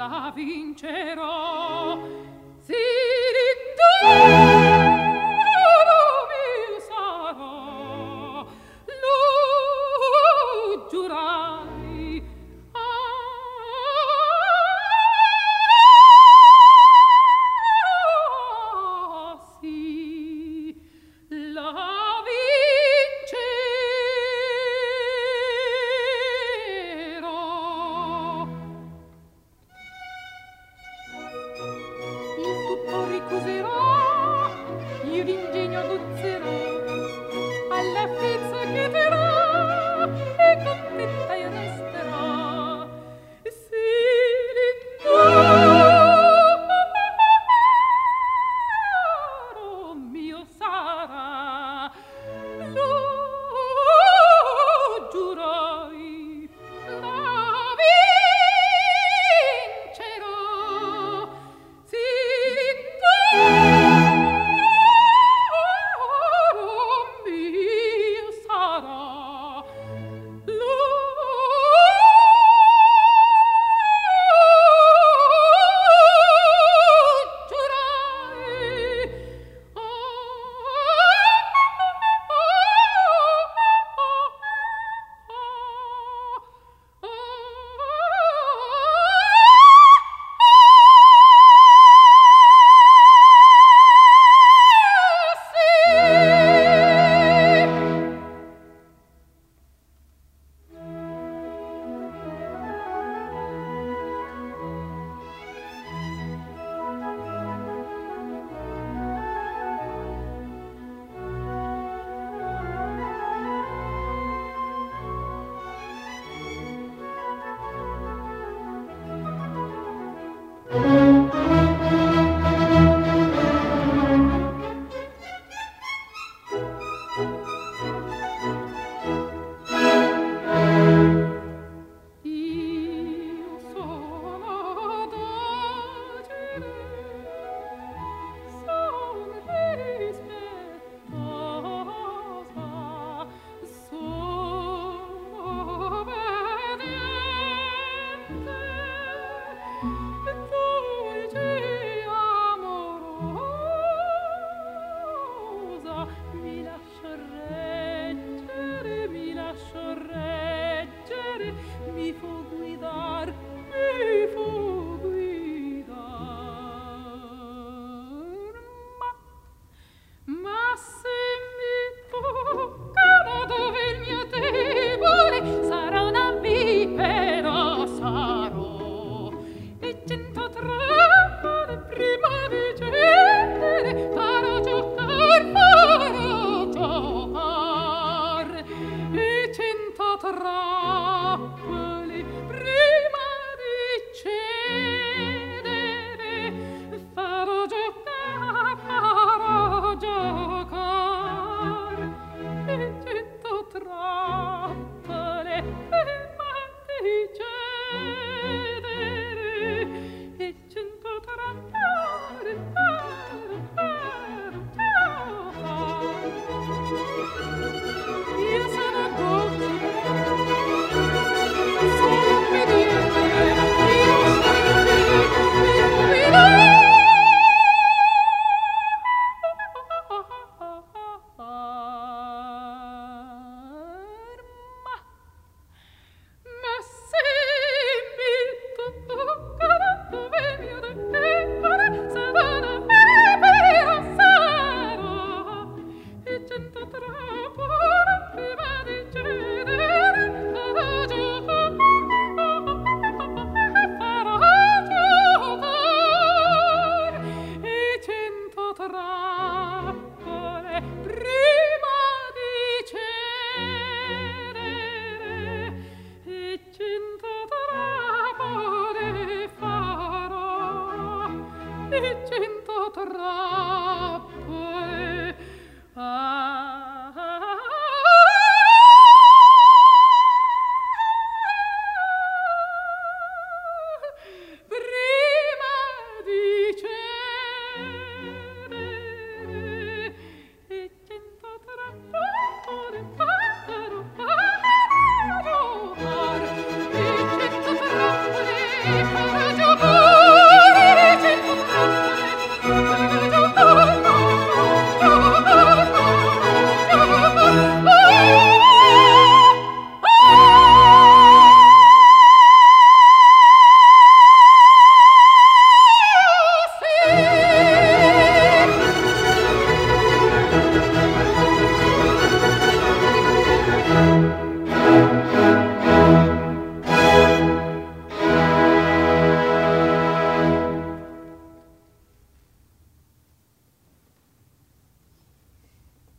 la vincerò. Sì, tu mio sarò, lo giurai. Ah, sì, la vincerò. Il tutto ricuserò, io l'ingegno aguzzerò, alla fezza chiederò e contenta io resterò. Sì, l'intero mio sarà, lo giurai, la vincerò. Sì, l'intero mio sarà, lo giurai. Io sono docile, son rispettosa, sono obbediente, dolce e amorosa, mi lascio reggere, mi fo guidar, mi fo guidar. Ma se mi toccano dove il mio debole sarà una vipera, sarò, e 100 trappole prima di cedere farò giocar, e 100 trappole prima di cedere farò giocar, e 100 trappole prima di cedere, e 100 trappole io sono docile, sono obbediente, io ma se mi toccano dove il mio debole sarà una vipera, sarò, e 100 trappole prima di cedere farò giocar, e 100 trappole prima di cedere, e 100 trappole farò, e 100 trappole